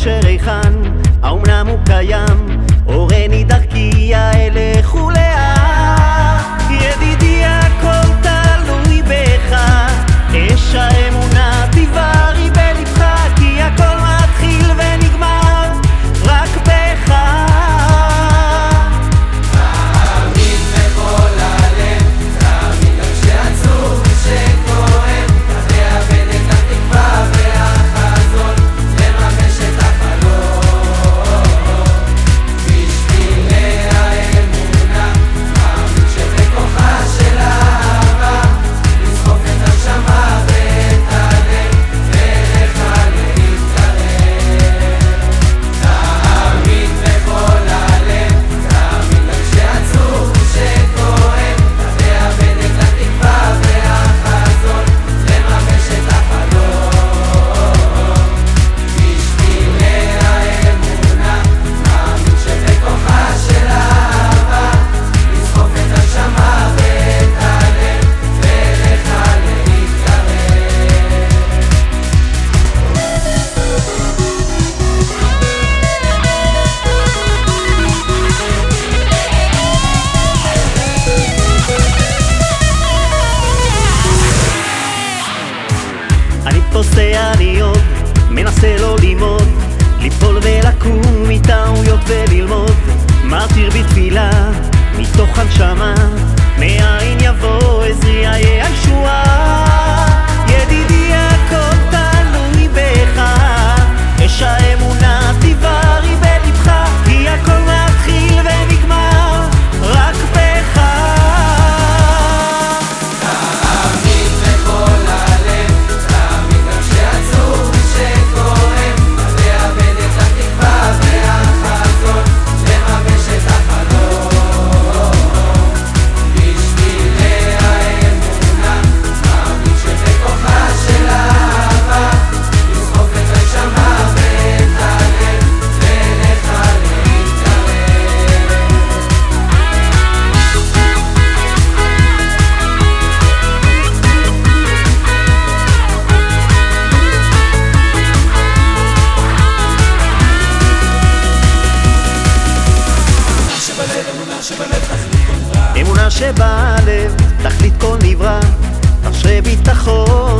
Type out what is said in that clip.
אושר היכן, האומנם הוא קיים, אורני דרכי אלך ולאט. ידידי הכל תלוי בך, אש האמונה תבערי בלבך, כי הכל מתחיל ונגמר רק בך. תאמין בכל הלב, תאמין גם שעצוב ושכואב, תאבד את התקווה והחזון, לממש את החלום. בשבילי האמונה, מאמין שבכוחה של אהבה, לסחוף את הנשמה ואת הלב, ולך להתקרב. תאמין בכל הלב, תאמין גם שעצוב ושכואב, תאבד את התקווה והחזון, לממש את החלום. בשבילי האמונה, מאמין שבכוחה של אהבה, לסחוף את הנשמה ואת הלב, ולך להתקרב. אני פוסע עוד, מנסה לא ללמוד, ליפול ולקום מטעויות וללמוד, מרטיר בתפילה, מתוך הנשמה, מאין יבוא עזרי איה הישועה. ידידי הכל תלוי בך, אש האמונה תבערי בלבך, כי הכל מתחיל ונגמר רק בך. תאמין בכל הלב, תאמין גם שעצוב ושכואב, תאבד את התקווה והחזון, לממש את החלום. בשבילי האמונה, מאמין שבכוחה של אהבה, לסחוף את הנשמה ואת הלב, ולך להתקרב. אמונה שבלב תכלית כל נברא, תרשה ביטחון